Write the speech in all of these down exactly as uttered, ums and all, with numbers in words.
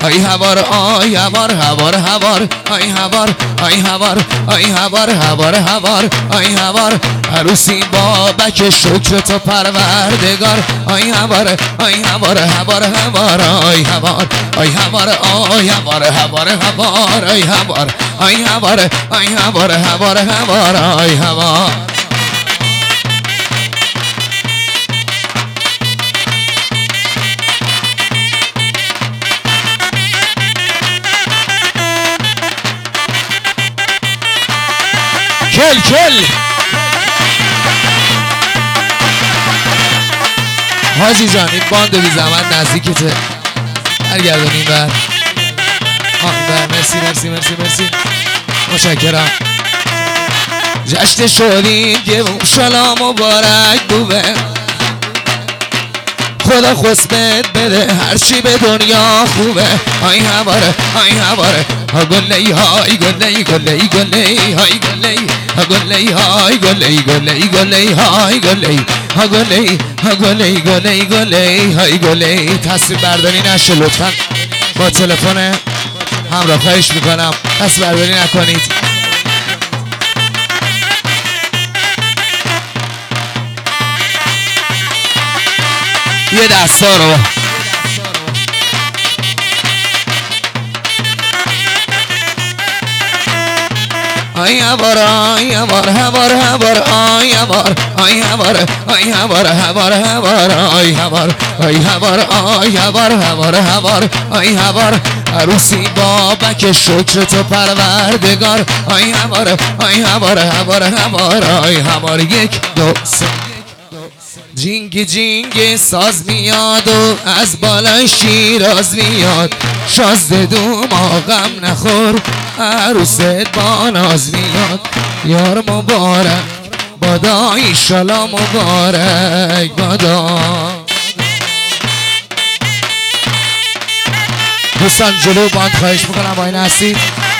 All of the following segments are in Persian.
آی هوار آی هوار هوار هوار آی هوار آی هوار آی هوار هوار هوار آی هوار عروسی بابک شکر تو پروردگار آی هوار آی هوار هوار هوار آی هوار آی هوار آی هوار هوار هوار آی هوار آی هوار آی هوار هوار هوار آی هوار کل کل حاجی جان این باند بی زمان نزدیکته برگردونیم بر آن بر مرسی مرسی مرسی مرسی متشکرم جشن شدین گمون شلا مبارک بوه خدا خسبت بده هرچی به دنیا خوبه آی هواره آی هواره ها گلی های گلی گلی گلی های گلی ها گلی های گلی گلی گلی های گلی ها گلی ها گلی گلی گلی های گلی تصویر برداری نشه لطفا با تلفن همراه خواهش میکنم تصویر برداری نکنید یه دستا رو آی هوار آی هوار هوار هوار آی هوار آی هوار آی هوار هوار هوار آی هوار آی هوار آی هوار هوار هوار آی هوار عروسی بابک شکر تو پروردگار آی هوار آی هوار هوار هوار آی هوار یک دو سه جینگ جینگ ساز میاد و از بالای شیراز میاد شازده دوم غم نخور عروست با ناز میاد یار مبارک بادا ایشالا مبارک بادا دوستان جلو باند خواهش میکنم با این هستید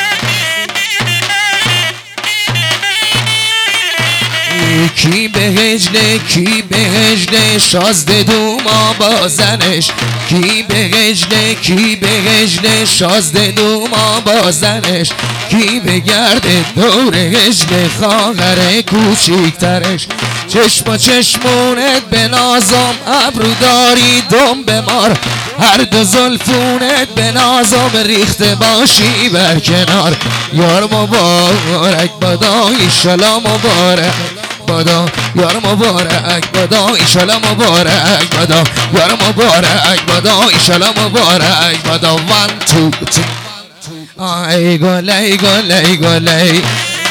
کی به هجله کی به هجله شازده دوما بازنش کی به هجله کی به هجله شازده دوما بازنش کی به گرده دور هجله خواهر کوچیکترش چشم و چشمونت به نازم ابرو داری دم بمار هر دو زلفونت به نازم ریخته باشی بر کنار یار مبارک بادا ایشالا مبارک بادا یار مبارک بادا ایشالا مبارک بادا یار مبارک بادا ایشالا مبارک بادا وان تو تی آهی گلی گلی گلی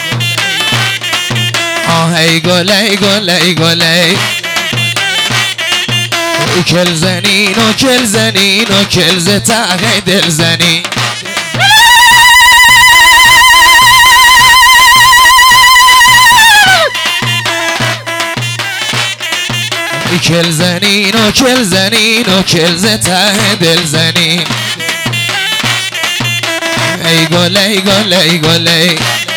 آهی گلی گلی گلی کل زنین و کل زنین و کل ز ته دل زنین کل زنین و کل زنین و کل ز ته دل زنین ای گل ای گل ای گل ای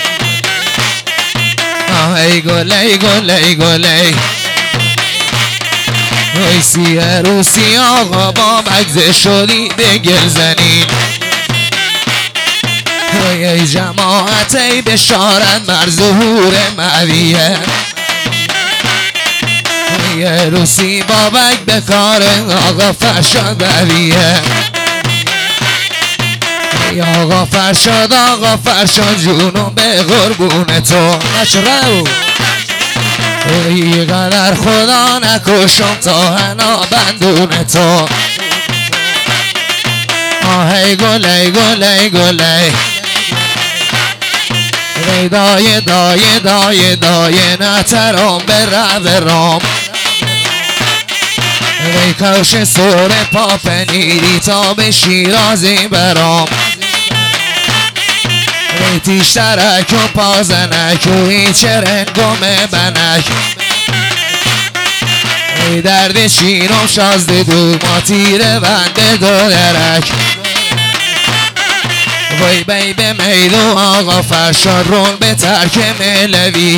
ای گل ای گل ای گل ای ای سی عروسی آقا با مگزه شدی به گل زنین ای جماعت ای بشارت بر ظهور مهویه یه روسی بابک به کار آقا فرشاد بریه ای آقا فرشاد آقا فرشاد جونم به قربون تو نشرو ای قدر خدا نکشم تا هنا بندون تو آهی گلی گلی گلی ای دای دای دای دای نترام به رو رام ای کوش سور پاپنیری تا به شیرازی برام ای تیشترک و پازنک و هیچ رنگم بنک ای درد شیرم شازده دو ما تیره بنده دو درک وای بی به میدو آقا فرشاد رون به ترک ملوی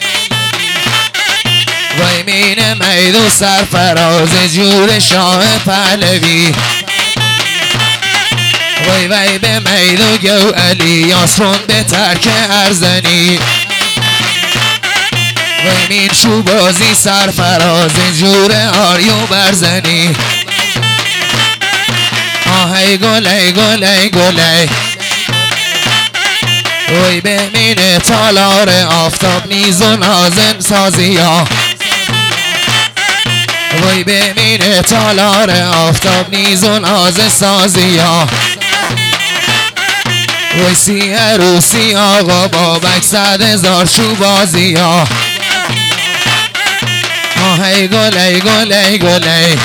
وای مین میدو سرفراز جور شاه پهلوی وای وای به میل و گو علی یاسرون به ترک ارزنی وای مین شو بازی سرفراز جور آریو برزنی آهی گلی گلی گلی وای به مین تالار آفتاب نیز و نازن سازی ها وای به مین تالار آفتاب نیز و نازن سازی ها وای سی عروسی آقا بابک صد هزار شو بازی ها آهی گلی گلی گلی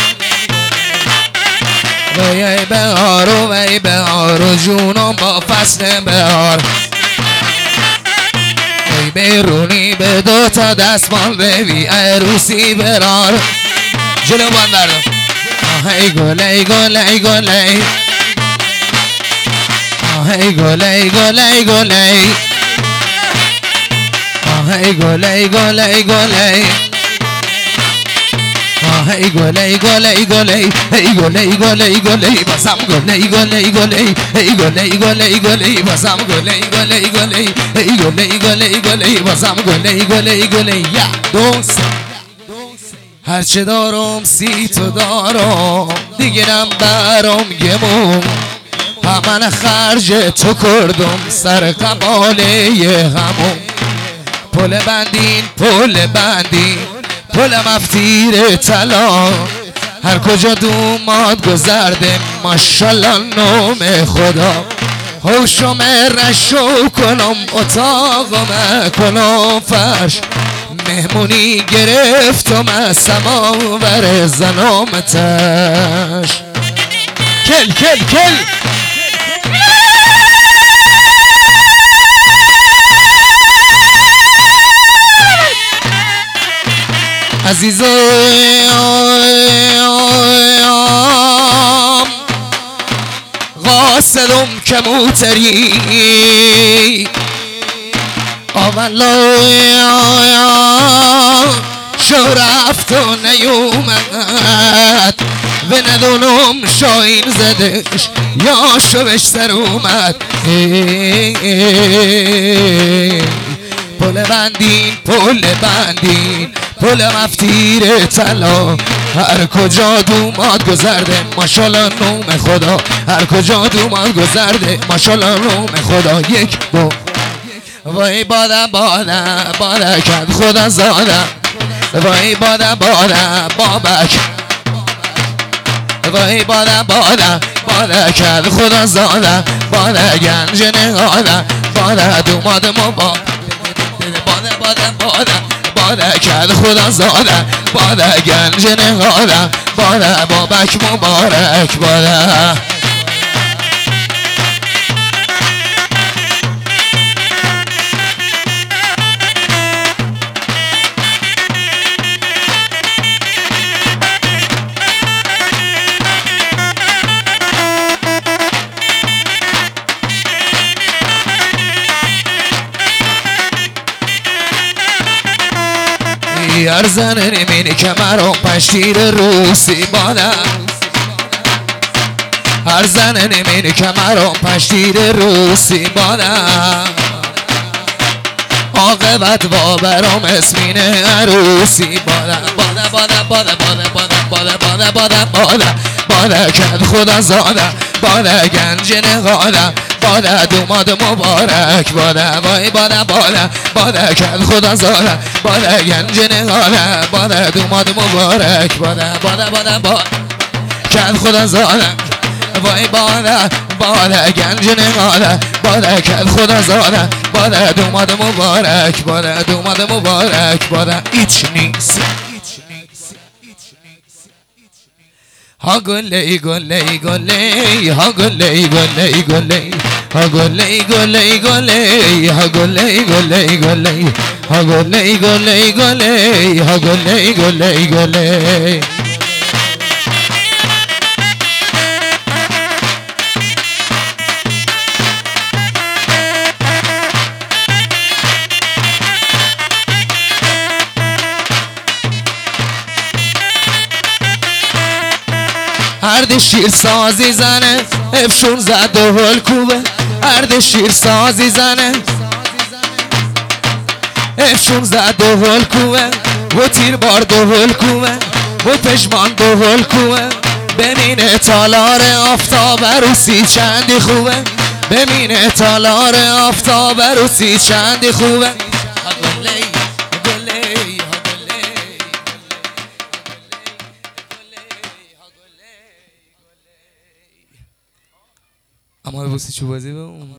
وای بهار و وای بهار و جونم با فصل بهار وای بیرونی به دو تا دستمال روی عروسی برار جلو بندردم آهی گلی گلی گلی آهی گلی گلی گلی آهی گلی گلی گلی آهی گلی گلی گلی ای گلی گلی گلی بازم گلی گلی گلی ای گلی گلی گلی بازم گلی گلی گلی ای گلی گلی گلی بازم گلی گلی گلی یا دوست هرچه دارم سی تو دارم دیگرم برام گمون همه خرج تو کردم سر قباله همون پل بندین پل بندین پل مفتیر طلا هر کجا دوماد گذرده ماشالله نام خدا هوشم رشو کنم اتاقم کنم فرش مهمونی گرفتم از سماور زنامتش کل کل کل عزیزم قاصدم کموتری آولا شو رفت و نیومد و ندونم شاین زدش یا شوش سر اومد پل بندین پل بندین پل مفتیر طلا هر کجا دوماد گذرده ماشالله نوم خدا هر کجا دوماد گذرده ماشالله نوم خدا یک دو وای باده باده باده کد خدا زاده وای باده باده بابک وای باده باده باده کد خدا زاده باده گنج نهاده باده دوماد مباد باده باده باده باده کد خدا زاده باده گنج نهاده باده بابک مبارک باده ارزن نمینی کمرم پشتیر روسی باده ارزن نمینی کمرم پشتیر روسی باده عاقبت و برام اسمین عروسی باده باده باده باده باده باده باده باده باده باده کد خدا زاده باده گنج نهاده باده دوماد مبارک باده وای باده باده باده کد خدا زاده باده گنج نهاده باده دوماد مبارک باده باده باده باده کد خدا زاده وای باده باده گنج نهاده باده کد خدا زاده باده دوماد مبارک باده دوماد مبارک باده ایچ نیست ها گلی گلی گلی ها گلی گلی گلی ها گلی گلی گلی ها گلی گلی گلی ها گلی گلی گلی ها گلی گلی گلی هر ارد شیر سازی زنه افشون زد و هل کوبه ارد شیر سازی زنه افشون زد و هل کوبه و تیر بارد و هل کوبه و پشمان و هل کوبه بمینه تالار آفتاب عروسی چندی خوبه بمینه تالار آفتاب عروسی چندی خوبه اما بوسی چو بازی به اون